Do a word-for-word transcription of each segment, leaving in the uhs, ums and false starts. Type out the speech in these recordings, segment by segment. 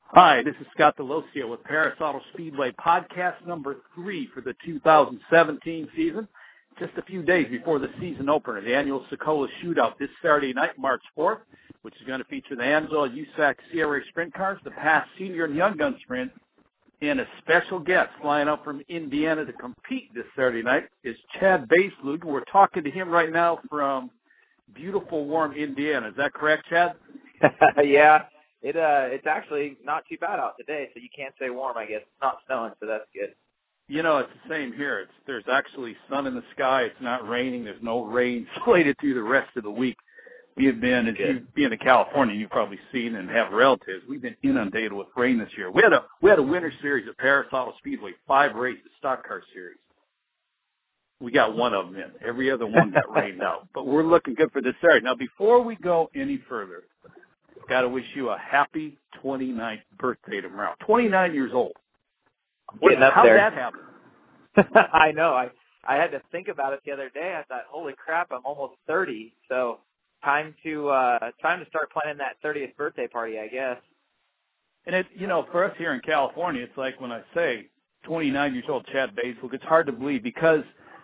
Hi, this is Scott Delosio with Paris Auto Speedway, podcast number three for the two thousand seventeen season. Just a few days before the season opener, the annual Sokola Shootout this Saturday night, March fourth, which is going to feature the Ansel U S A C C R A Sprint Cars, the past Senior and Young Gun Sprint, and a special guest flying up from Indiana to compete this Saturday night is Chad Baselug. We're talking to him right now from beautiful, warm Indiana. Is that correct, Chad? yeah. It uh, it's actually not too bad out today, so you can't say warm, I guess. It's not snowing, so that's good. You know, it's the same here. It's There's actually sun in the sky. It's not raining. There's no rain slated through the rest of the week. We have been, as you being in California, you've probably seen and have relatives, we've been inundated with rain this year. We had a we had a winter series at Paris Auto Speedway, five races, stock car series. We got one of them in. Every other one got rained out. But we're looking good for this Saturday. Now, before we go any further, got to wish you a happy twenty-ninth birthday tomorrow. twenty-nine years old. What, how'd there. that happen? I know. I, I had to think about it the other day. I thought, holy crap, I'm almost thirty. So time to uh, time to start planning that thirtieth birthday party, I guess. And, it, you know, for us here in California, it's like when I say twenty-nine years old, Chad Baselug, it's hard to believe because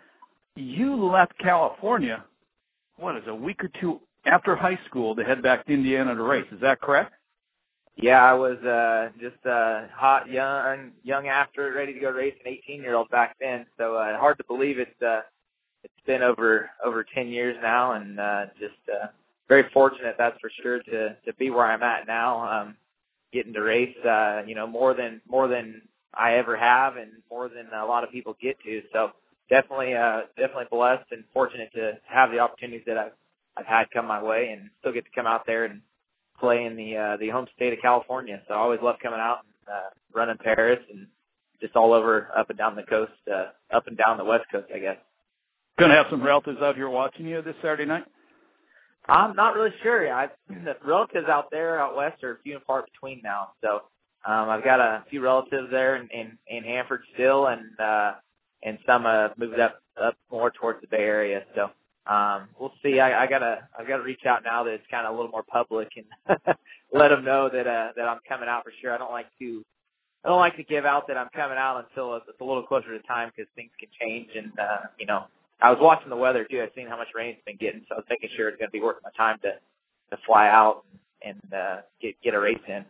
you left California, what is it, a week or two after high school to head back to Indiana to race. Is that correct? Yeah, I was uh, just uh, hot, young, young after, ready to go race, an eighteen-year-old back then. So uh, hard to believe it's uh, it's been over over ten years now, and uh, just uh, very fortunate, that's for sure, to to be where I'm at now, um, getting to race, uh, you know, more than more than I ever have, and more than a lot of people get to. So definitely, uh, definitely blessed and fortunate to have the opportunities that I've I've had come my way, and still get to come out there and play in the uh, the home state of California. So I always love coming out and uh, running Paris and just all over, up and down the coast, uh, up and down the West Coast, I guess. Going to have some relatives out here watching you this Saturday night? I'm not really sure. I the relatives out there out west are few and far between now. So um, I've got a few relatives there in in, in Hanford still, and uh, and some uh, moved up up more towards the Bay Area. So. Um, we'll see. I, I gotta, I gotta reach out now that it's kind of a little more public and let them know that, uh, that I'm coming out for sure. I don't like to, I don't like to give out that I'm coming out until it's a little closer to time because things can change. And, uh, you know, I was watching the weather too. I've seen how much rain it's been getting, so I was making sure it's going to be worth my time to, to fly out and, uh, get, get a race in.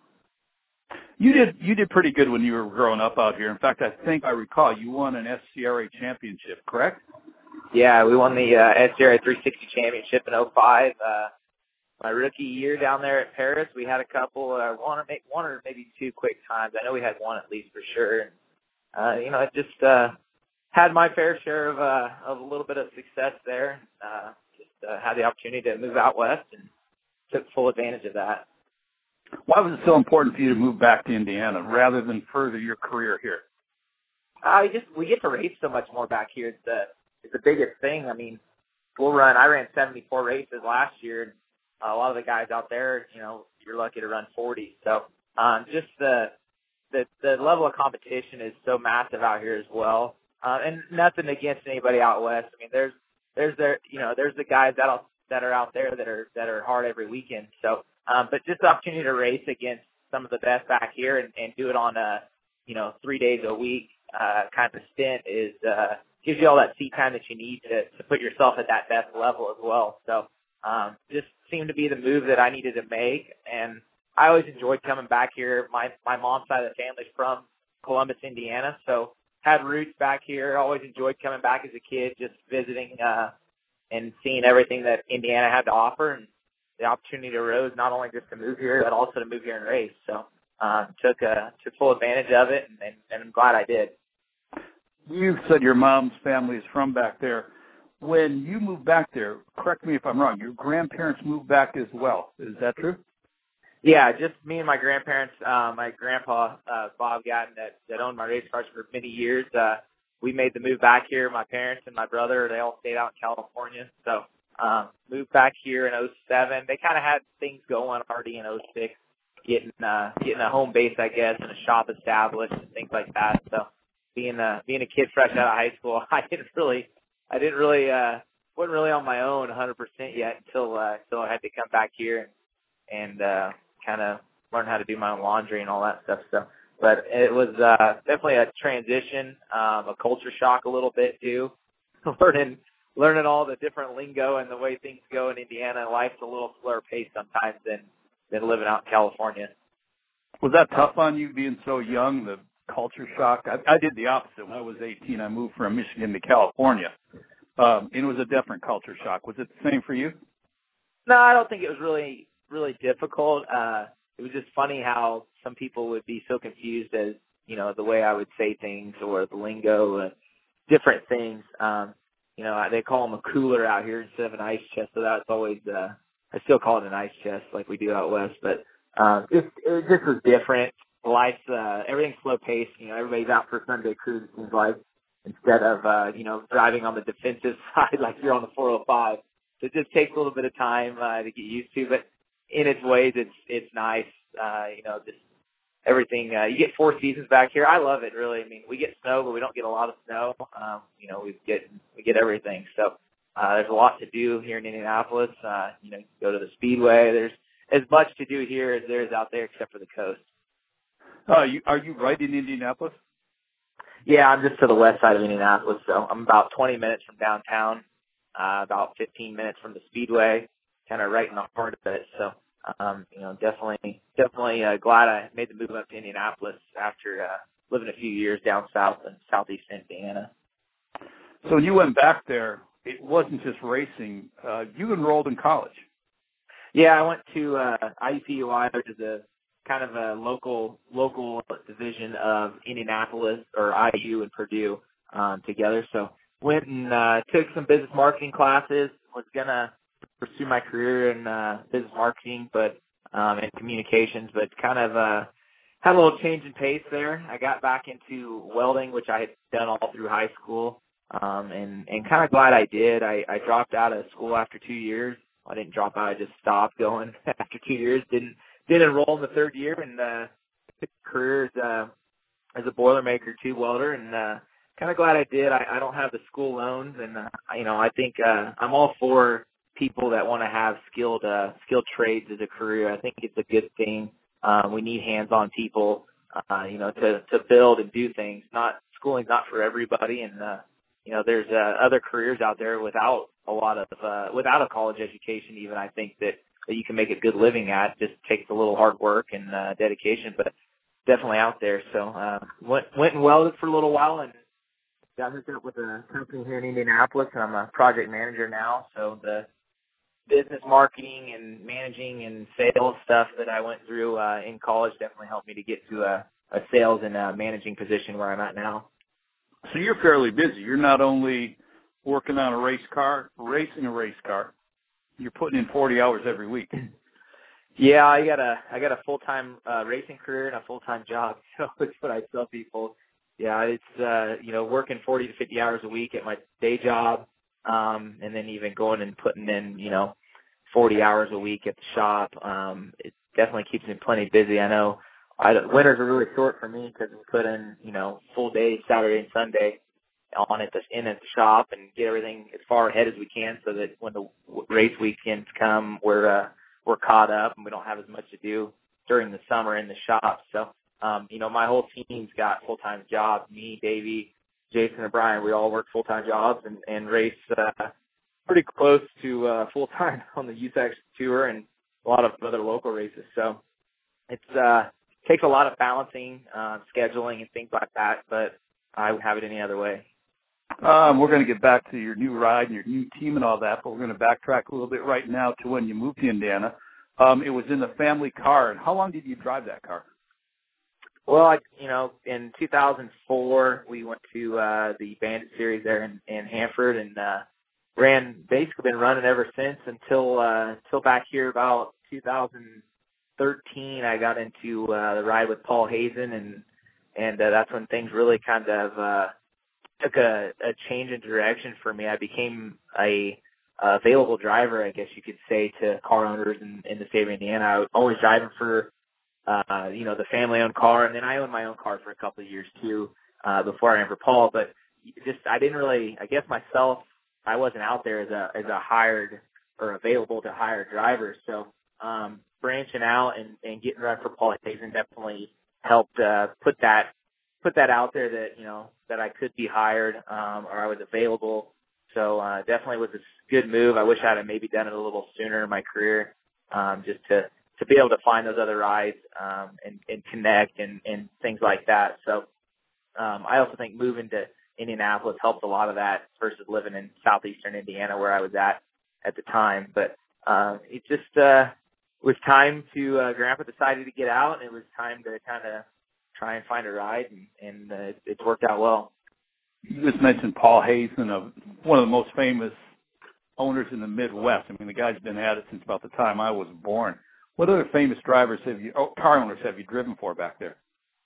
You did, you did pretty good when you were growing up out here. In fact, I think I recall you won an S C R A championship, correct? Yeah, we won the uh, S C R A three sixty championship in oh five. Uh, my rookie year down there at Paris, we had a couple, uh, one, or maybe, one or maybe two quick times. I know we had one at least for sure. And, uh, you know, I just uh, had my fair share of uh, of a little bit of success there. Uh, just uh, had the opportunity to move out west and took full advantage of that. Why was it so important for you to move back to Indiana rather than further your career here? I uh, just we get to race so much more back here. It's the It's the biggest thing. I mean, we'll run, I ran seventy-four races last year, and a lot of the guys out there, you know, you're lucky to run forty. So um, just the, the the level of competition is so massive out here as well. Uh, and nothing against anybody out west. I mean, there's there's the you know there's the guys that that are out there that are that are hard every weekend. So, um, but just the opportunity to race against some of the best back here and, and do it on a you know three days a week uh, kind of stint is. Uh, gives you all that seat time that you need to, to put yourself at that best level as well. So um, just seemed to be the move that I needed to make. And I always enjoyed coming back here. My my mom's side of the family's from Columbus, Indiana, so had roots back here. Always enjoyed coming back as a kid, just visiting uh, and seeing everything that Indiana had to offer. And the opportunity arose not only just to move here, but also to move here and race. So um, took, uh, took full advantage of it, and, and, and I'm glad I did. You said your mom's family is from back there. When you moved back there, correct me if I'm wrong, your grandparents moved back as well. Is that true? Yeah, just me and my grandparents. Uh, my grandpa, uh, Bob Gatton, that, that owned my race cars for many years. Uh, we made the move back here. My parents and my brother, they all stayed out in California. So um, moved back here in oh seven. They kind of had things going already in oh six, getting, uh, getting a home base, I guess, and a shop established and things like that. So being a, being a kid fresh out of high school, I didn't really, I didn't really, uh, wasn't really on my own one hundred percent yet until, uh, until I had to come back here and, and uh, kind of learn how to do my own laundry and all that stuff. So, but it was uh, definitely a transition, um, a culture shock a little bit too, learning learning all the different lingo and the way things go in Indiana. Life's a little slower paced sometimes than than living out in California. Was that tough on you being so young, the culture shock? I, I did the opposite. When I was eighteen, I moved from Michigan to California. Um, and it was a different culture shock. Was it the same for you? No, I don't think it was really, really difficult. Uh, it was just funny how some people would be so confused as, you know, the way I would say things or the lingo, uh, different things. Um, you know, they call them a cooler out here instead of an ice chest. So that's always, uh, I still call it an ice chest like we do out west, but, um, it, it just was different. Life's, uh, everything's slow paced. You know, everybody's out for Sunday cruise, it seems like, instead of, uh, you know, driving on the defensive side like you're on the four oh five. So it just takes a little bit of time, uh, to get used to, but in its ways, it's, it's nice. Uh, you know, just everything, uh, you get four seasons back here. I love it, really. I mean, we get snow, but we don't get a lot of snow. Um, you know, we get, we get everything. So, uh, there's a lot to do here in Indianapolis. Uh, you know, you go to the Speedway. There's as much to do here as there is out there except for the coast. Uh, you, are you right in Indianapolis? Yeah, I'm just to the west side of Indianapolis, so I'm about twenty minutes from downtown, uh, about fifteen minutes from the Speedway, kind of right in the heart of it. So, um, you know, definitely, definitely uh, glad I made the move up to Indianapolis after uh, living a few years down south in southeast Indiana. So when you went back there, it wasn't just racing. Uh, you enrolled in college. Yeah, I went to uh, I U P U I, which is a kind of a local local division of Indianapolis, or I U and Purdue um, together. So went and uh, took some business marketing classes. Was gonna pursue my career in uh, business marketing, but um, and communications, but kind of uh, had a little change in pace there. I got back into welding, which I had done all through high school, um, and and kind of glad I did. I, I dropped out of school after two years. I didn't drop out; I just stopped going after two years. Didn't Did enroll in the third year and uh, took a career as, uh, as a Boilermaker tube welder, and uh, kind of glad I did. I, I don't have the school loans, and uh, you know, I think uh, I'm all for people that want to have skilled uh, skilled trades as a career. I think it's a good thing. Um, we need hands-on people, uh, you know, to to build and do things. Not schooling's not for everybody, and uh, you know, there's uh, other careers out there without a lot of uh, without a college education. Even I think that. that you can make a good living at. Just takes a little hard work and uh, dedication, but definitely out there. So uh, went went and welded for a little while and got hooked up with a company here in Indianapolis, and I'm a project manager now. So the business marketing and managing and sales stuff that I went through uh, in college definitely helped me to get to a, a sales and a managing position where I'm at now. So you're fairly busy. You're not only working on a race car, racing a race car, you're putting in forty hours every week. Yeah, I got a I got a full time uh, racing career and a full time job. So it's what I tell people. Yeah, it's uh, you know, working forty to fifty hours a week at my day job, um, and then even going and putting in, you know, forty hours a week at the shop. Um, it definitely keeps me plenty busy. I know I, winters are really short for me because we put in, you know, full days Saturday and Sunday on at the in at the shop and get everything as far ahead as we can, so that when the race weekends come, we're uh, we're caught up and we don't have as much to do during the summer in the shop. So, um, you know, my whole team's got full time jobs. Me, Davey, Jason, and Brian, we all work full time jobs and and race uh, pretty close to uh, full time on the U S A C Tour and a lot of other local races. So it's uh, takes a lot of balancing, uh, scheduling, and things like that. But I would have it any other way. Um, we're going to get back to your new ride and your new team and all that, but we're going to backtrack a little bit right now to when you moved to Indiana. Um, it was in the family car. And how long did you drive that car? Well, I, you know, in two thousand four, we went to uh, the Bandit Series there in, in Hanford and uh, ran, basically been running ever since until uh, until back here about two thousand thirteen. I got into uh, the ride with Paul Hazen, and and uh, that's when things really kind of uh, took a, a change in direction for me. I became a, a available driver, I guess you could say, to car owners in, in the state of Indiana. I was always driving for, uh, you know, the family-owned car, and then I owned my own car for a couple of years too, uh, before I ran for Paul. But just I didn't really, I guess myself, I wasn't out there as a as a hired or available to hire driver. So um, branching out and, and getting run for Paul Hazen definitely helped uh, put that put that out there that, you know, that I could be hired um, or I was available. So uh, definitely was a good move. I wish I had maybe done it a little sooner in my career, um, just to, to be able to find those other rides um, and, and connect and, and things like that. So um, I also think moving to Indianapolis helped a lot of that versus living in southeastern Indiana where I was at at the time. But uh, it just uh, was time to uh, Grandpa decided to get out, and it was time to kind of try and find a ride, and, and uh, it's worked out well. You just mentioned Paul Hazen, of one of the most famous owners in the Midwest. I mean, the guy's been at it since about the time I was born. What other famous drivers have you, oh, car owners have you driven for back there?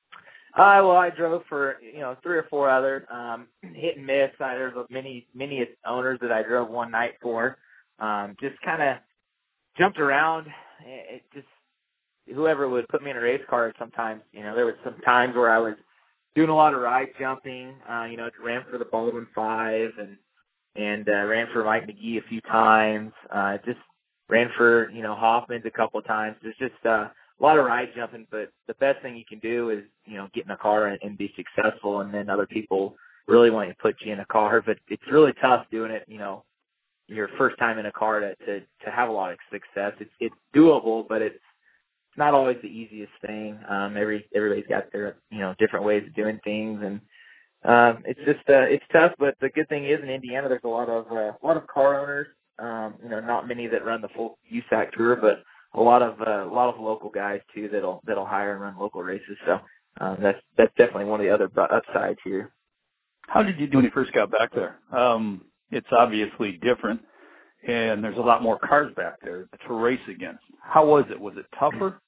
Uh, well, I drove for, you know, three or four other, um, hit and miss. I, there's many, many owners that I drove one night for. Um, just kind of jumped around. It, it just, whoever would put me in a race car sometimes, you know, there was some times where I was doing a lot of ride jumping, uh, you know, ran for the Baldwin Five and, and, uh, ran for Mike McGee a few times, uh, just ran for, you know, Hoffman's a couple of times. There's just, uh, a lot of ride jumping, but the best thing you can do is, you know, get in a car and, and be successful, and then other people really want to put you in a car. But it's really tough doing it, you know, your first time in a car to to, to have a lot of success. It's it's doable, but it's not always the easiest thing. Um, every everybody's got their, you know, different ways of doing things, and um, it's just uh, it's tough. But the good thing is in Indiana, there's a lot of uh, a lot of car owners. Um, you know, not many that run the full U S A C tour, but a lot of uh, a lot of local guys too that'll that'll hire and run local races. So um, that's that's definitely one of the other upsides here. How did you do when you first got back there? Um, it's obviously different, and there's a lot more cars back there to race against. How was it? Was it tougher?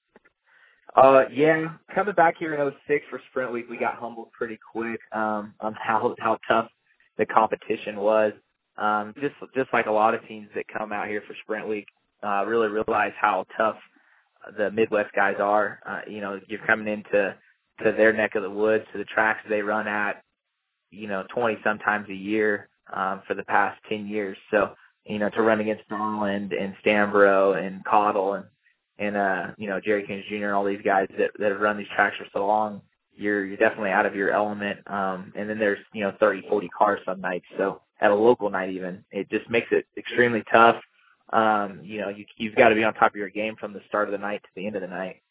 Uh, yeah, coming back here in oh six for Sprint Week, we got humbled pretty quick um, on how how tough the competition was. Um, just just like a lot of teams that come out here for Sprint Week. Uh, really realize how tough the Midwest guys are. Uh, you know, you're coming into to their neck of the woods, to the tracks they run at, you know, twenty sometimes a year um, for the past ten years. So, you know, to run against Norland and Stanbro and Cottle and and uh, you know, Jerry Kings Junior and all these guys that that have run these tracks for so long, you're you're definitely out of your element. Um, and then there's, you know, thirty, forty cars some nights. So at a local night even, it just makes it extremely tough. Um, you know, you, you've got to be on top of your game from the start of the night to the end of the night.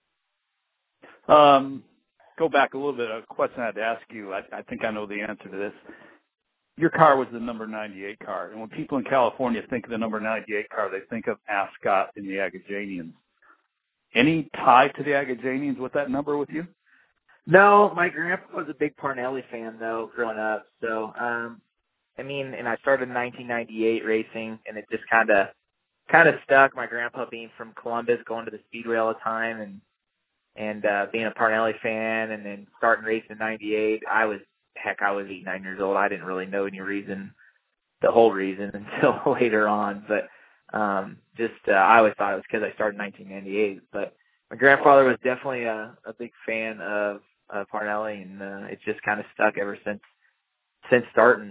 Um, go back a little bit. A question I had to ask you. I, I think I know the answer to this. Your car was the number ninety-eight car, and when people in California think of the number ninety-eight car, they think of Ascot and the Agajanians. Any tie to the Agajanians with that number with you? No, my grandpa was a big Parnelli fan though, growing up. So, um, I mean, and I started in nineteen ninety-eight racing, and it just kind of, kind of stuck. My grandpa being from Columbus, going to the Speedway all the time, and and uh, being a Parnelli fan, and then starting racing in ninety-eight. I was, heck, I was eight, nine years old. I didn't really know any reason, the whole reason, until later on. But um, just, uh, I always thought it was because I started in nineteen ninety-eight. But my grandfather was definitely a, a big fan of, of Parnelli, and uh, it just kind of stuck ever since since starting.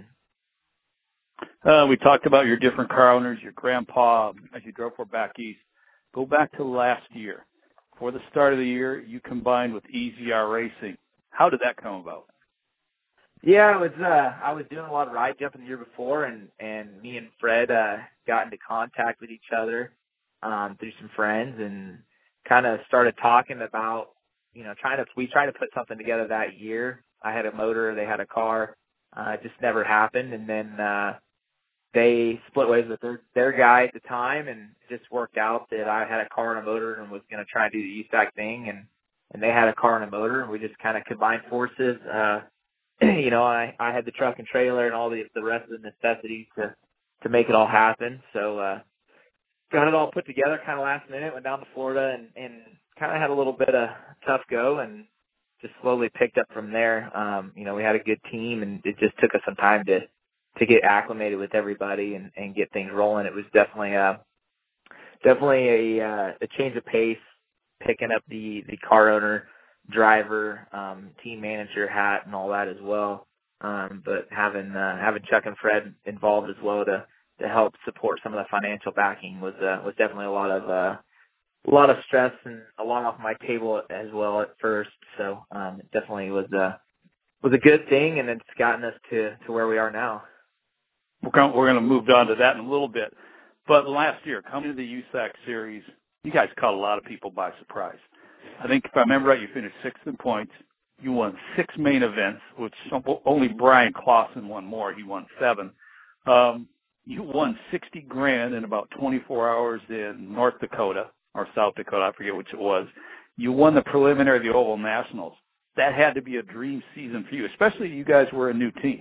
Uh, we talked about your different car owners, your grandpa, as you drove for back east. Go back to last year. For the start of the year, you combined with E Z R Racing. How did that come about? Yeah, I was uh, I was doing a lot of ride jumping the year before, and and me and Fred uh, got into contact with each other um, through some friends, and kind of started talking about, you know, trying to we tried to put something together that year. I had a motor, they had a car. Uh, it just never happened, and then uh, they split ways with their their guy at the time, and it just worked out that I had a car and a motor and was going to try and do the U S A C thing, and and they had a car and a motor, and we just kind of combined forces. Uh, you know, I I had the truck and trailer and all the the rest of the necessities to to make it all happen. So uh, got it all put together kind of last minute. Went down to Florida and and kind of had a little bit of tough go, and just slowly picked up from there. Um, you know, we had a good team, and it just took us some time to to get acclimated with everybody and, and get things rolling. It was definitely a definitely a, uh, a change of pace, picking up the, the car owner, driver, um, team manager hat and all that as well. Um, but having uh, having Chuck and Fred involved as well to to help support some of the financial backing was uh, was definitely a lot of uh, a lot of stress and a lot off my table as well at first. So um, it definitely was a was a good thing, and it's gotten us to, to where we are now. We're going, we're going to move on to that in a little bit. But last year, coming to the U S A C Series, you guys caught a lot of people by surprise. I think if I remember right, you finished sixth in points. You won six main events, which only Brian Clausen won more. He won seven. Um, you won sixty grand in about twenty-four hours in North Dakota or South Dakota. I forget which it was. You won the preliminary of the Oval Nationals. That had to be a dream season for you, especially you guys were a new team.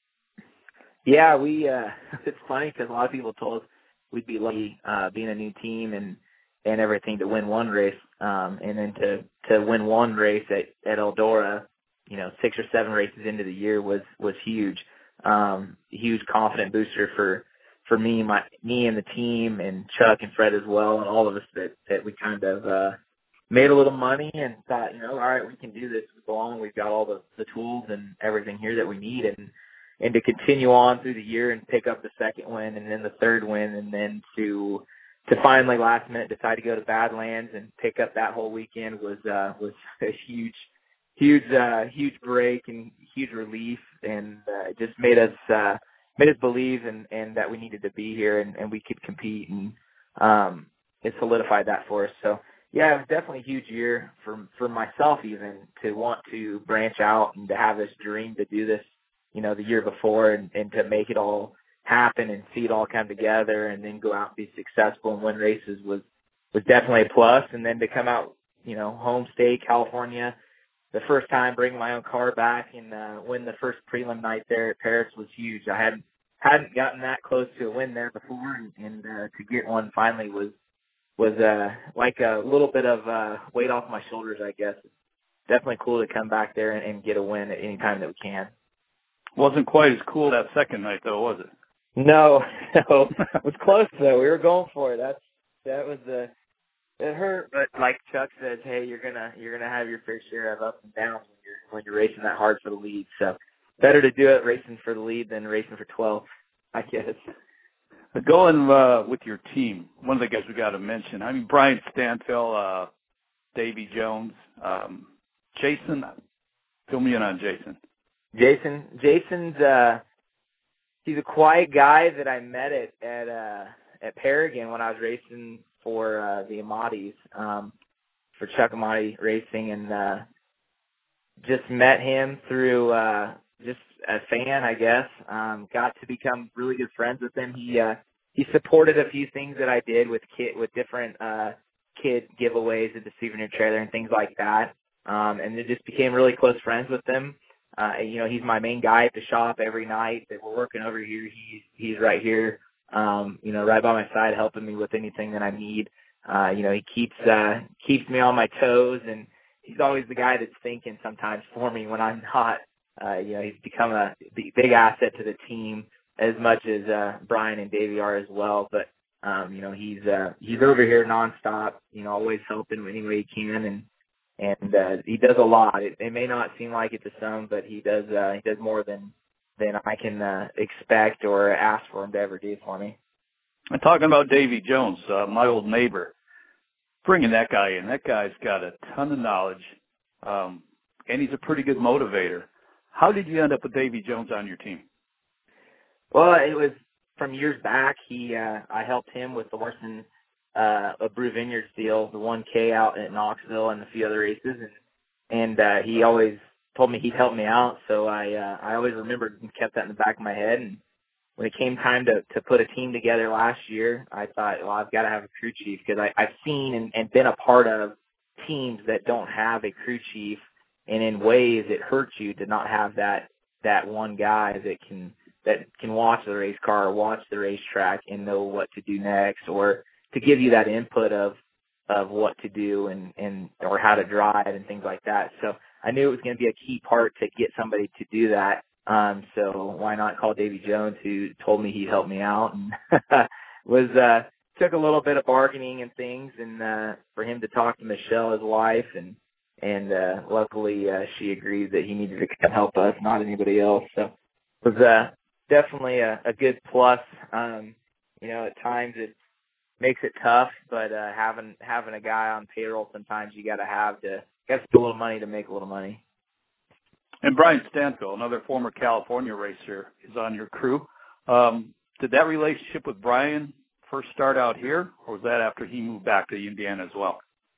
Yeah, we. Uh, it's funny because a lot of people told us we'd be lucky uh, being a new team and and everything to win one race, um, and then to to win one race at at Eldora, you know, six or seven races into the year was was huge, um, huge confident booster for for me, my me and the team, and Chuck and Fred as well, and all of us that that we kind of uh, made a little money and thought, you know, all right, we can do this. We belong. We've got all the the tools and everything here that we need, and and to continue on through the year and pick up the second win and then the third win, and then to to finally last minute decide to go to Badlands and pick up that whole weekend was uh, was a huge, huge, uh, huge break and huge relief, and uh, it just made us uh, made us believe and and that we needed to be here and, and we could compete, and um, it solidified that for us. So yeah, it was definitely a huge year for for myself even to want to branch out and to have this dream to do this, you know, the year before, and, and to make it all happen and see it all come together and then go out and be successful and win races was, was definitely a plus. And then to come out, you know, home state, California, the first time, bring my own car back and uh, win the first prelim night there at Paris was huge. I hadn't, hadn't gotten that close to a win there before, and, and uh, to get one finally was, was uh, like a little bit of uh, weight off my shoulders, I guess. It's definitely cool to come back there and, and get a win at any time that we can. Wasn't quite as cool that second night, though, was it? No, no, it was close though. We were going for it. That's that was the it hurt, but like Chuck says, hey, you're gonna you're gonna have your fair share of ups and downs when you're when you're racing that hard for the lead. So better to do it racing for the lead than racing for twelve, I guess. But going uh, with your team, one of the guys we got to mention. I mean, Brian Stanfill, uh, Davy Jones, um, Jason. Fill me in on Jason. Jason, Jason's. Uh, He's a quiet guy that I met at at uh, at Paragon when I was racing for uh, the Amatis, um, for Chuck Amati Racing, and uh, just met him through uh, just a fan, I guess. Um, got to become really good friends with him. He uh, he supported a few things that I did with kid with different uh, kid giveaways at the souvenir trailer and things like that, um, and then just became really close friends with him. Uh, you know, he's my main guy at the shop every night that we're working over here. He's, he's right here, um, you know, right by my side, helping me with anything that I need. Uh, you know, he keeps, uh, keeps me on my toes, and he's always the guy that's thinking sometimes for me when I'm not. Uh, you know, he's become a big asset to the team as much as, uh, Brian and Davey are as well. But, um, you know, he's, uh, he's over here nonstop, you know, always helping any way he can. And, And uh, he does a lot. It, it may not seem like it to some, but he does. Uh, he does more than than I can uh, expect or ask for him to ever do for me. And talking about Davy Jones, uh, my old neighbor, bringing that guy in. That guy's got a ton of knowledge, um, and he's a pretty good motivator. How did you end up with Davy Jones on your team? Well, it was from years back. He, uh, I helped him with the Larson uh, a Brew Vineyards deal, the one K out at Knoxville and a few other races, and and uh, he always told me he'd help me out. So I, uh, I always remembered and kept that in the back of my head. And when it came time to to put a team together last year, I thought, well, I've got to have a crew chief, because I I've seen and, and been a part of teams that don't have a crew chief, and in ways it hurts you to not have that that one guy that can that can watch the race car, watch the racetrack, and know what to do next, or to give you that input of of what to do and, and or how to drive and things like that. So I knew it was going to be a key part to get somebody to do that. Um, so why not call Davy Jones, who told me he'd help me out, and was uh, took a little bit of bargaining and things, and uh, for him to talk to Michelle, his wife, and and uh, luckily uh, she agreed that he needed to come help us, not anybody else. So it was uh, definitely a, a good plus. Um, you know, at times it's makes it tough. But uh, having having a guy on payroll, sometimes you got to have to got to spend a little money to make a little money. And Brian Stanfield, another former California racer, is on your crew. Um, did that relationship with Brian first start out here, or was that after he moved back to Indiana as well?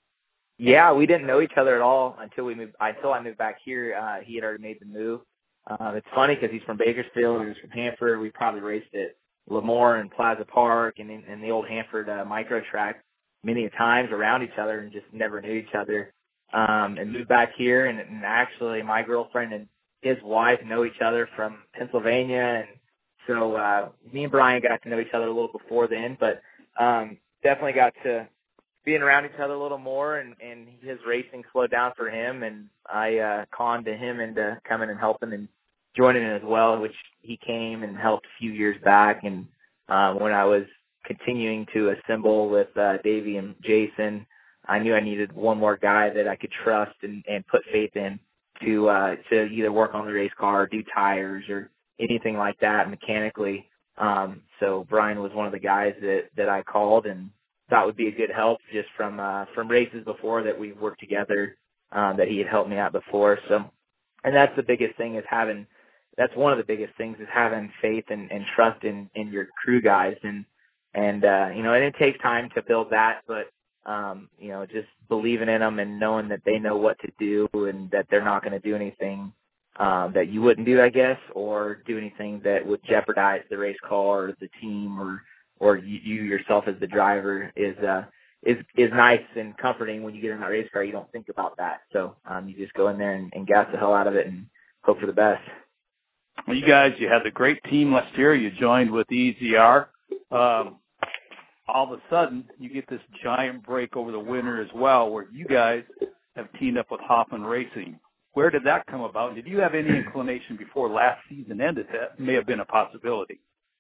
Yeah, we didn't know each other at all until we moved. Until I moved back here, uh, he had already made the move. Uh, it's funny because he's from Bakersfield and he's from Hanford. We probably raced at Lemoore and Plaza Park and in, in the old Hanford uh, micro track many times around each other and just never knew each other. Um, and moved back here, and, and actually my girlfriend and his wife know each other from Pennsylvania, and so uh, me and Brian got to know each other a little before then, but um, definitely got to being around each other a little more, and, and his racing slowed down for him, and I uh, conned to him into coming and helping and joining in as well, which he came and helped a few years back, and uh, when I was continuing to assemble with uh, Davey and Jason, I knew I needed one more guy that I could trust and, and put faith in to uh, to either work on the race car or do tires or anything like that mechanically. Um, so Brian was one of the guys that, that I called and thought would be a good help just from uh, from races before that we've worked together, um, that he had helped me out before. So, and that's the biggest thing is having, that's one of the biggest things is having faith and, and trust in, in your crew guys. And, and uh, you know, and it takes time to build that, but Um, you know, just believing in them and knowing that they know what to do and that they're not going to do anything um, that you wouldn't do, I guess, or do anything that would jeopardize the race car or the team or or you, you yourself as the driver is uh, is is nice and comforting when you get in that race car. You don't think about that, so um, you just go in there and, and gas the hell out of it and hope for the best. Well, you guys, you had the great team last year. You joined with E Z R. Um, all of a sudden you get this giant break over the winter as well, where you guys have teamed up with Hoffman Racing. Where did that come about? Did you have any inclination before last season ended that may have been a possibility?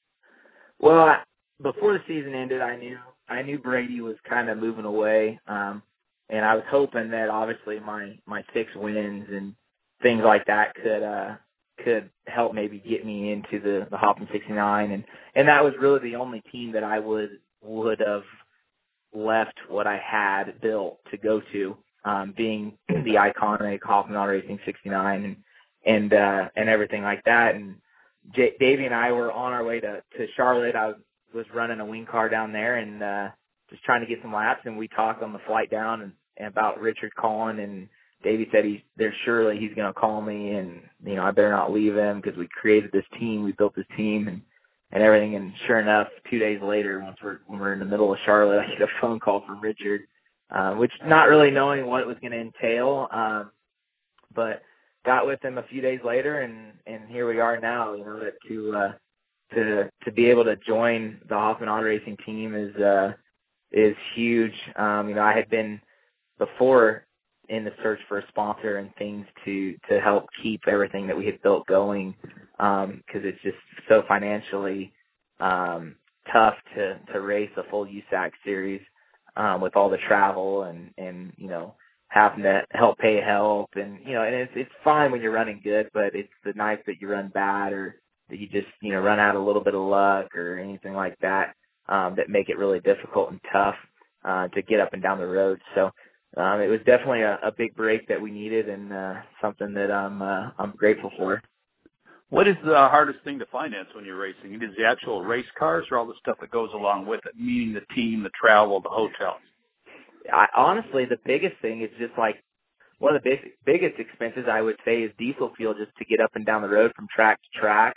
Well, before the season ended, I knew I knew Brady was kind of moving away, um, and I was hoping that obviously my my six wins and things like that could uh, could help maybe get me into the the Hoffman sixty-nine, and and that was really the only team that I would would have left what I had built to go to, um, being the iconic Hoffman Auto Racing sixty-nine and and uh, and everything like that. And J- Davey and I were on our way to, to Charlotte. I was, was running a wing car down there and uh, just trying to get some laps. And we talked on the flight down and, and about Richard calling. And Davey said he's there's surely he's going to call me, and you know I better not leave him because we created this team, we built this team, and and everything. And sure enough, two days later, once we're when we're in the middle of Charlotte, I get a phone call from Richard, uh, which not really knowing what it was going to entail, um, but got with him a few days later, and and here we are now. You know, that to uh, to to be able to join the Hoffman Auto Racing team is uh, is huge. Um, you know, I had been before in the search for a sponsor and things to to help keep everything that we had built going, because um, it's just so financially um, tough to to race a full U S A C series um, with all the travel and and you know having to help pay help, and you know and it's it's fine when you're running good, but it's the nights that you run bad or that you just you know run out a little bit of luck or anything like that um, that make it really difficult and tough uh, to get up and down the road. So. Um, it was definitely a, a big break that we needed, and uh, something that I'm uh, I'm grateful for. What is the hardest thing to finance when you're racing? It is the actual race cars, or all the stuff that goes along with it, meaning the team, the travel, the hotels? I, honestly, the biggest thing is just like one of the big, biggest expenses I would say is diesel fuel, just to get up and down the road from track to track.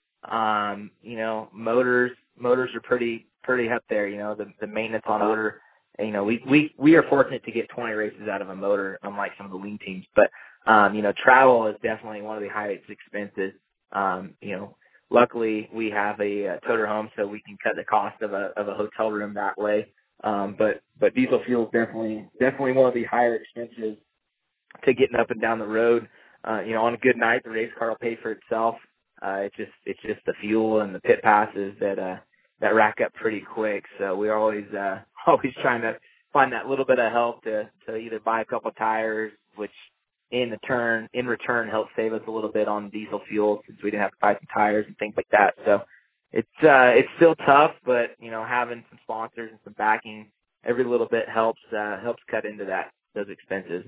Um, you know, motors motors are pretty pretty up there. You know, the the maintenance on a motor. You know, we, we, we are fortunate to get twenty races out of a motor, unlike some of the lean teams. But, um, you know, travel is definitely one of the highest expenses. Um, you know, luckily we have a, a toter home, so we can cut the cost of a, of a hotel room that way. Um, but, but diesel fuel is definitely, definitely one of the higher expenses to getting up and down the road. Uh, you know, on a good night, the race car will pay for itself. Uh, it's just, it's just the fuel and the pit passes that, uh, that rack up pretty quick. So we're always, uh, always trying to find that little bit of help to, to either buy a couple of tires, which in the turn, in return helps save us a little bit on diesel fuel since we didn't have to buy some tires and things like that. So it's uh, it's still tough, but you know, having some sponsors and some backing, every little bit helps uh, helps cut into that those expenses.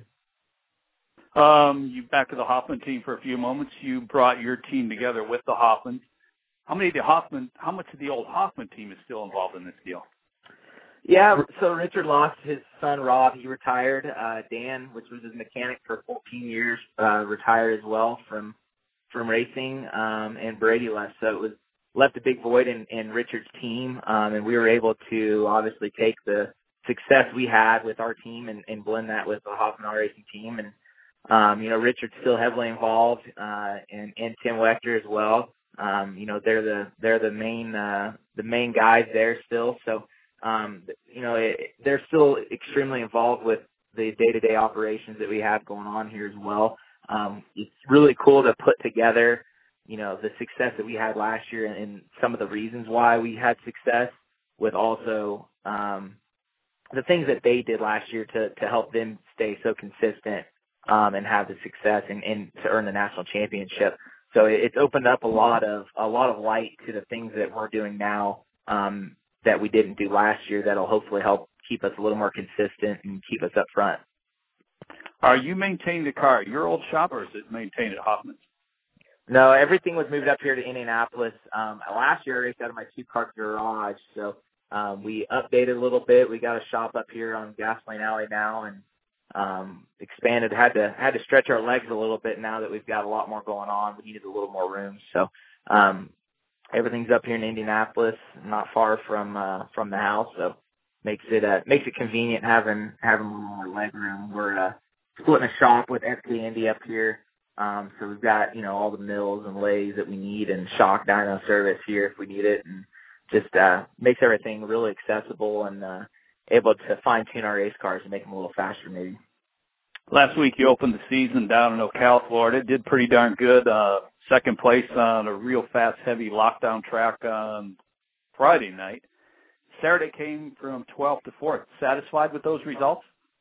Um, you back to the Hoffman team for a few moments. You brought your team together with the Hoffmans. How many of the Hoffman? How much of the old Hoffman team is still involved in this deal? Yeah, so Richard lost his son Rob. He retired. Uh, Dan, which was his mechanic for fourteen years, uh, retired as well from from racing. Um, and Brady left, so it was left a big void in, in Richard's team. Um, and we were able to obviously take the success we had with our team and, and blend that with the Hoffman R Racing team. And um, you know, Richard's still heavily involved, uh, and and Tim Wechter as well. Um, you know, they're the they're the main uh, the main guys there still. So. Um, you know, it, they're still extremely involved with the day-to-day operations that we have going on here as well. Um, it's really cool to put together, you know, the success that we had last year and, and some of the reasons why we had success with also um, the things that they did last year to, to help them stay so consistent um, and have the success and, and to earn the national championship. So it, it's opened up a lot of a lot of light to the things that we're doing now. Um, that we didn't do last year that'll hopefully help keep us a little more consistent and keep us up front. Are you maintaining the car at your old shop or is it maintained at Hoffman's? No, everything was moved up here to Indianapolis. Um, last year I raced out of my two-car garage, so um, we updated a little bit. We got a shop up here on Gasoline Alley now and um, expanded. Had to had to stretch our legs a little bit now that we've got a lot more going on. We needed a little more room, so um, everything's up here in Indianapolis, not far from uh, from the house, so makes it uh, makes it convenient having having a little more leg room. We're uh, splitting a shop with S K Indy up here, um, so we've got you know all the mills and lathes that we need, and shock dyno service here if we need it, and just uh, makes everything really accessible and uh, able to fine tune our race cars and make them a little faster maybe. Last week you opened the season down in Ocala, Florida. Did pretty darn good. Uh, second place on a real fast, heavy lockdown track on Friday night. Saturday came from twelfth to fourth. Satisfied with those results?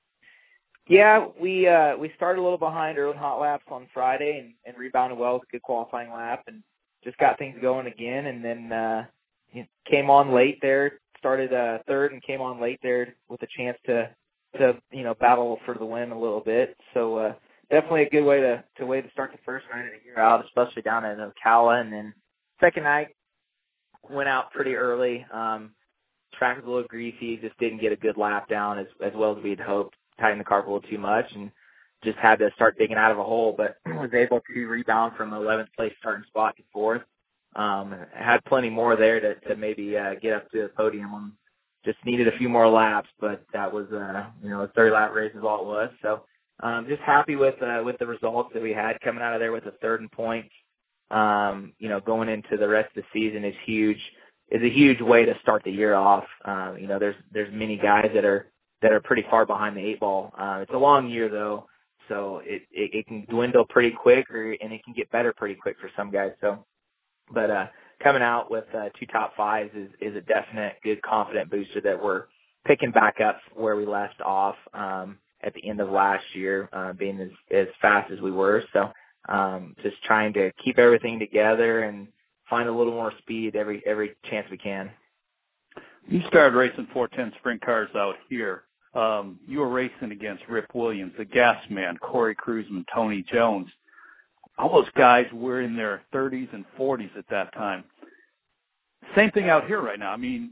Yeah, we uh, we started a little behind early hot laps on Friday and, and rebounded well with a good qualifying lap and just got things going again. And then uh, came on late there, started uh, third and came on late there with a chance to to you know battle for the win a little bit. So uh, definitely a good way to to way to start the first night of the year out, especially down in Ocala. And then second night went out pretty early. Um, track was a little greasy, just didn't get a good lap down as as well as we had hoped. Tightened the car a little too much and just had to start digging out of a hole, but was able to rebound from eleventh place starting spot to fourth. Um, had plenty more there to, to maybe uh, get up to the podium. On, just needed a few more laps, but that was uh, you know a thirty lap race is all it was. So um, just happy with uh, with the results that we had coming out of there with a third in points. Um, you know, going into the rest of the season is huge. Is a huge way to start the year off. Uh, you know, there's there's many guys that are that are pretty far behind the eight ball. Uh, it's a long year though, so it, it, it can dwindle pretty quick, or and it can get better pretty quick for some guys. So, but uh, coming out with uh, two top fives is is a definite good confident booster that we're picking back up where we left off um, at the end of last year, uh, being as as fast as we were. So, um, just trying to keep everything together and find a little more speed every every chance we can. You started racing four ten sprint cars out here. Um, you were racing against Rip Williams, the Gas Man, Corey Kruseman, Tony Jones. All those guys were in their thirties and forties at that time. Same thing out here right now. I mean,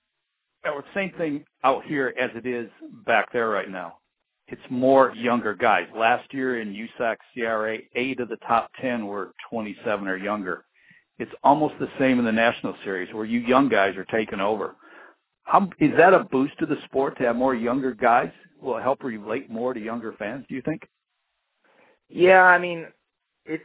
or same thing out here as it is back there right now. It's more younger guys. Last year in U S A C C R A, eight of the top ten were twenty-seven or younger. It's almost the same in the National Series where you young guys are taking over. How, is that a boost to the sport to have more younger guys? Will it help relate more to younger fans, do you think? Yeah, I mean, it's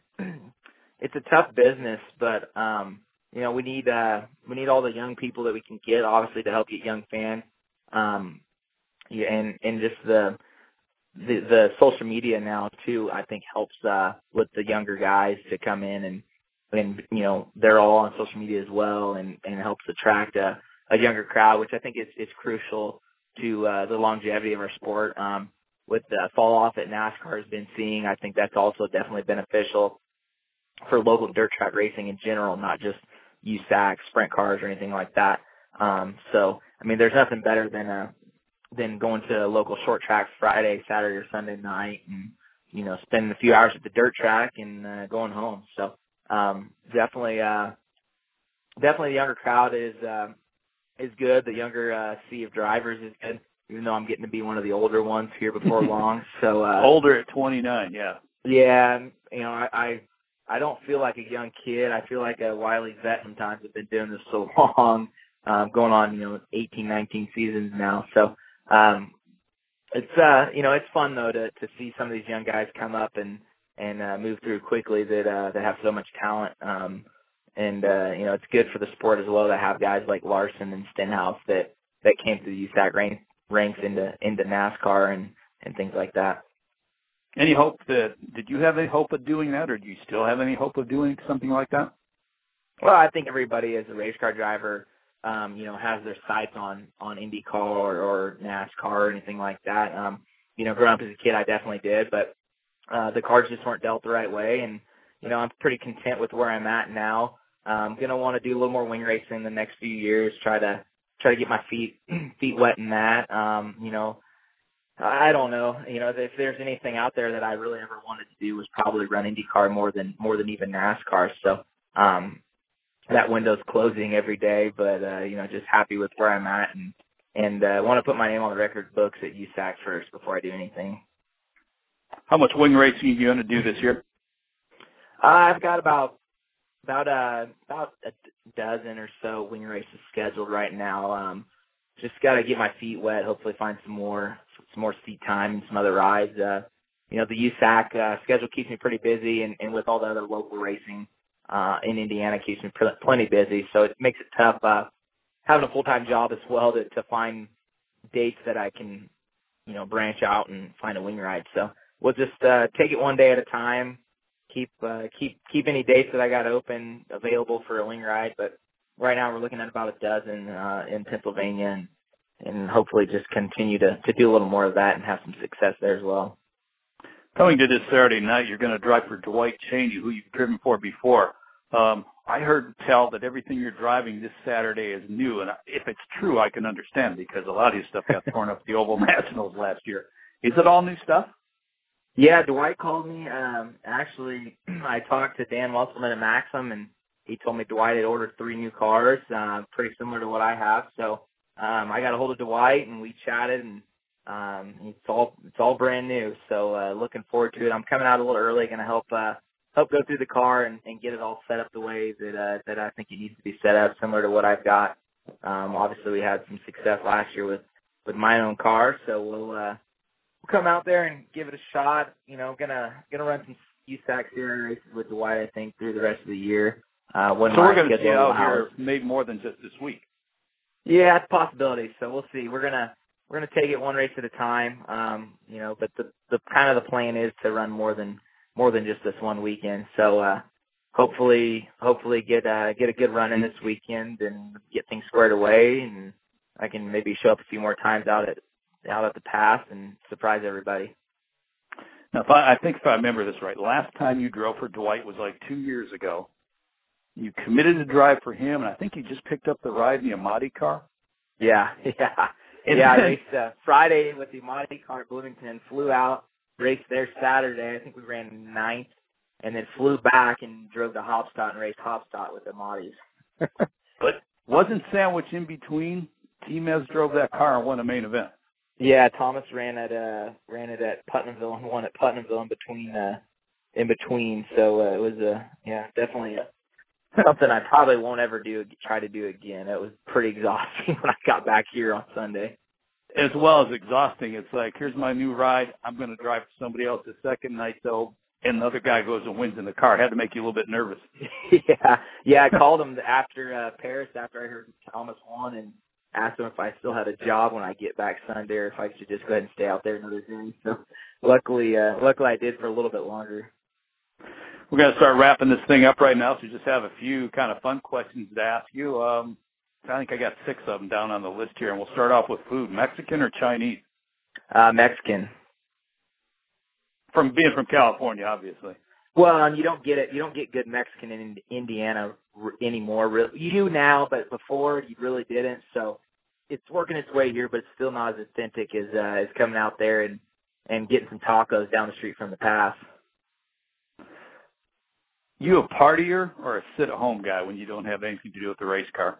it's a tough business, but um, you know, we need uh, we need all the young people that we can get, obviously, to help get young fans. Um, yeah, and and just the, the the social media now too, I think helps uh, with the younger guys to come in and and you know they're all on social media as well, and and helps attract a a younger crowd, which I think is, is crucial to uh, the longevity of our sport. Um, with the fall off that NASCAR has been seeing, I think that's also definitely beneficial for local dirt track racing in general, not just U S A C sprint cars or anything like that. Um, so, I mean, there's nothing better than a, than going to a local short track Friday, Saturday, or Sunday night and, you know, spending a few hours at the dirt track and uh, going home. So, um, definitely, uh, definitely the younger crowd is, uh, is good. The younger uh, sea of drivers is good, even though I'm getting to be one of the older ones here before long. So uh, older at twenty-nine, yeah. Yeah, you know, I, I I don't feel like a young kid. I feel like a wily vet sometimes. I've been doing this so long, um, going on, you know, eighteen, nineteen seasons now. So um, it's uh, you know, it's fun though to to see some of these young guys come up and and uh, move through quickly that uh, that have so much talent. Um, and uh, you know, it's good for the sport as well to have guys like Larson and Stenhouse that that came through the U S A C rank, ranks into into NASCAR and and things like that. Any hope that, did you have any hope of doing that, or do you still have any hope of doing something like that? Well, I think everybody as a race car driver, um, you know, has their sights on, on IndyCar or, or NASCAR or anything like that. Um, you know, growing up as a kid, I definitely did, but, uh, the cards just weren't dealt the right way. And, you know, I'm pretty content with where I'm at now. I'm going to want to do a little more wing racing in the next few years, try to, try to get my feet, feet wet in that. Um, you know, I don't know. You know, if there's anything out there that I really ever wanted to do was probably run IndyCar more than more than even NASCAR. So um, that window's closing every day, but uh, you know, just happy with where I'm at, and and uh, want to put my name on the record books at U S A C first before I do anything. How much wing racing are you going to do this year? Uh, I've got about about uh, about a dozen or so wing races scheduled right now. Um, just got to get my feet wet. Hopefully, find some more some more seat time and some other rides. Uh, you know, the U S A C uh, schedule keeps me pretty busy, and, and with all the other local racing uh, in Indiana, keeps me pl- plenty busy. So it makes it tough uh, having a full time job as well to to find dates that I can, you know, branch out and find a wing ride. So we'll just uh, take it one day at a time. Keep uh, keep keep any dates that I got open available for a wing ride, but right now we're looking at about a dozen uh, in Pennsylvania, and, and hopefully just continue to, to do a little more of that and have some success there as well. Coming to this Saturday night, you're going to drive for Dwight Cheney, who you've driven for before. Um, I heard tell that everything you're driving this Saturday is new, and if it's true, I can understand because a lot of your stuff got torn up at the Oval Nationals last year. Is it all new stuff? Yeah, Dwight called me. Um, actually, I talked to Dan Musselman at Maxim, and he told me Dwight had ordered three new cars, uh, pretty similar to what I have. So um, I got a hold of Dwight, and we chatted, and um, it's all it's all brand new. So uh, looking forward to it. I'm coming out a little early, going to help uh, help go through the car and, and get it all set up the way that uh, that I think it needs to be set up, similar to what I've got. Um, obviously, we had some success last year with with my own car, so we'll. Uh, We'll come out there and give it a shot. You know, gonna gonna run some U S A C series races with Dwight, I think, through the rest of the year. Uh, when so my we're going to see out allows. here maybe more than just this week. Yeah, it's a possibility. So we'll see. We're gonna we're gonna take it one race at a time. Um, you know, but the the kind of the plan is to run more than more than just this one weekend. So uh, hopefully hopefully get uh, get a good run in this weekend and get things squared away, and I can maybe show up a few more times out at out at the pass and surprise everybody. Now, if I, I think if I remember this right, last time you drove for Dwight was like two years ago. You committed to drive for him, and I think you just picked up the ride in the Amati car. Yeah, yeah. And yeah, then, I raced uh, Friday with the Amati car at Bloomington, flew out, raced there Saturday. I think we ran ninth, and then flew back and drove to Hopstot and raced Hopstot with the Amatis. But wasn't Sandwich in between? T-Mez drove that car and won a main event. Yeah, Thomas ran at uh ran it at Putnamville and won at Putnamville in between uh in between. So uh, it was a uh, yeah definitely a, something I probably won't ever do try to do again. It was pretty exhausting when I got back here on Sunday. As well as exhausting, it's like, here's my new ride. I'm going to drive for somebody else the second night, though, and the other guy goes and wins in the car. It had to make you a little bit nervous. yeah, yeah. I called him after uh, Paris after I heard Thomas won and asked him if I still had a job when I get back Sunday or if I should just go ahead and stay out there another day. So luckily, uh, luckily I did for a little bit longer. We're going to start wrapping this thing up right now, so just have a few kind of fun questions to ask you. Um, I think I got six of them down on the list here, and we'll start off with food. Mexican or Chinese? Uh, Mexican. From being from California, obviously. Well, and you don't get it. You don't get good Mexican in Indiana r- anymore. You do now, but before you really didn't. So it's working its way here, but it's still not as authentic as uh, as coming out there and and getting some tacos down the street from the pass. You a partier or a sit-at-home guy when you don't have anything to do with the race car?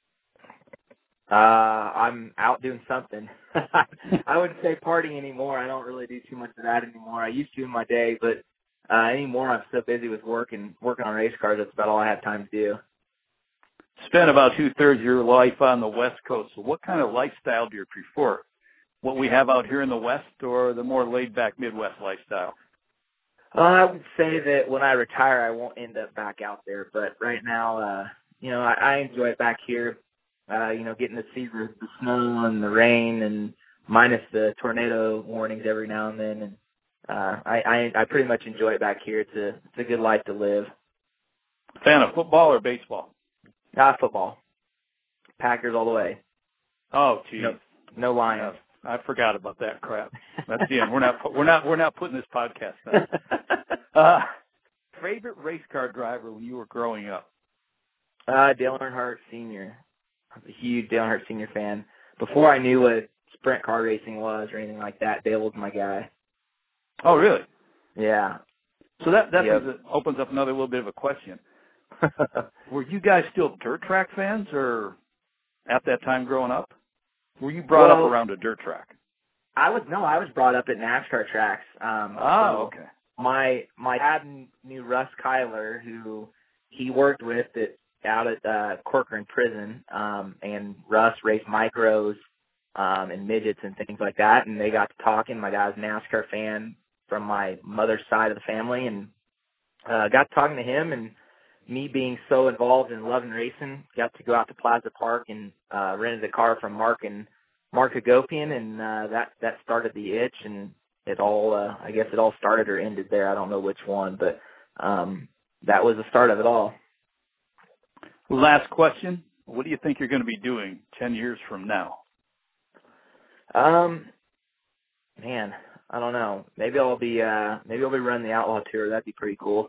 Uh, I'm out doing something. I wouldn't say partying anymore. I don't really do too much of that anymore. I used to in my day, but uh, anymore I'm so busy with work and working on race cars. That's about all I have time to do. Spent about two-thirds of your life on the West Coast. So what kind of lifestyle do you prefer? What we have out here in the West or the more laid-back Midwest lifestyle? Uh, I would say that when I retire, I won't end up back out there. But right now, uh, you know, I, I enjoy it back here. Uh, you know, getting to see the, the snow and the rain, and minus the tornado warnings every now and then. And uh, I, I, I pretty much enjoy it back here. It's a, it's a good life to live. Fan of football or baseball? Ah, football. Packers all the way. Oh, geez. No, no Lions. Yeah, I forgot about that crap. That's the end. We're not. We're not. We're not putting this podcast on. uh, favorite race car driver when you were growing up? Uh, Dale Earnhardt Senior I'm a huge Dale Earnhardt Senior fan. Before I knew what sprint car racing was or anything like that, Dale was my guy. Oh, really? Yeah. So that that yep. opens up another little bit of a question. Were you guys still dirt track fans, or at that time growing up? Were you brought well, up around a dirt track? I was no, I was brought up at NASCAR tracks. Um, oh, so okay. My my dad knew Russ Kyler, who he worked with at, out at uh, Corcoran Prison, um, and Russ raced micros um, and midgets and things like that. And they got to talking. My dad's a NASCAR fan from my mother's side of the family, and uh, got to talking to him. And me being so involved in loving racing, got to go out to Plaza Park and uh, rented a car from Mark and Mark Hagopian, and uh, that that started the itch. And it all, uh, I guess, it all started or ended there. I don't know which one, but um, that was the start of it all. Last question: what do you think you're going to be doing ten years from now? Um, man, I don't know. Maybe I'll be, uh, maybe I'll be running the Outlaw Tour. That'd be pretty cool.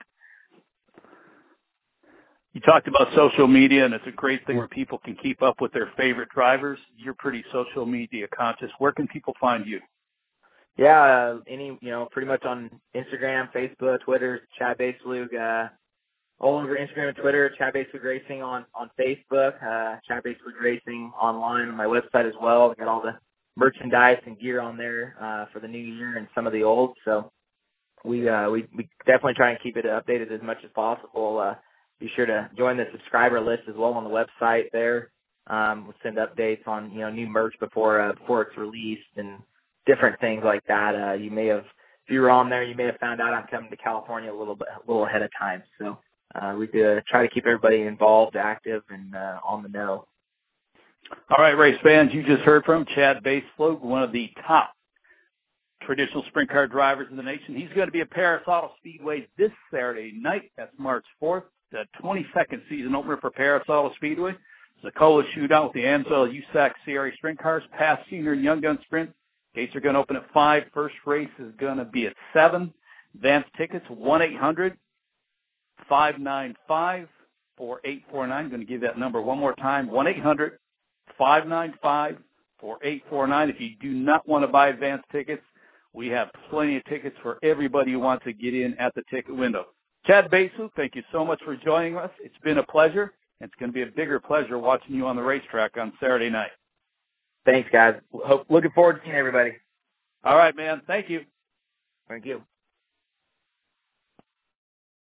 You talked about social media, and it's a great thing where people can keep up with their favorite drivers. You're pretty social media conscious. Where can people find you? Yeah, uh, any, you know, pretty much on Instagram, Facebook, Twitter, Chad Baselug, uh, all over Instagram and Twitter, Chad Baselug Racing on, on Facebook, uh, Chad Baselug Racing online on my website as well. I got all the merchandise and gear on there, uh, for the new year and some of the old. So we, uh, we, we definitely try and keep it updated as much as possible. Uh, be sure to join the subscriber list as well on the website there. Um, we'll send updates on, you know, new merch before, uh, before it's released and different things like that. Uh, you may have, if you were on there, you may have found out I'm coming to California a little bit, a little ahead of time. So, uh, we do try to keep everybody involved, active, and, uh, on the know. All right, race fans, you just heard from Chad Baselug, one of the top traditional sprint car drivers in the nation. He's going to be at Paris Auto Speedway this Saturday night. That's March fourth, the twenty-second season opener for Paris Auto Speedway. It's a Cola shootout with the Ansel U S A C C R A sprint cars, past senior and young gun sprint. Gates are going to open at five. First race is going to be at seven. Advance tickets, one eight hundred five nine five four eight four nine. I'm going to give that number one more time, one eight hundred five nine five four eight four nine. If you do not want to buy advance tickets, we have plenty of tickets for everybody who wants to get in at the ticket window. Chad Baselug, thank you so much for joining us. It's been a pleasure. It's going to be a bigger pleasure watching you on the racetrack on Saturday night. Thanks, guys. Hope, looking forward to seeing everybody. All right, man. Thank you. Thank you.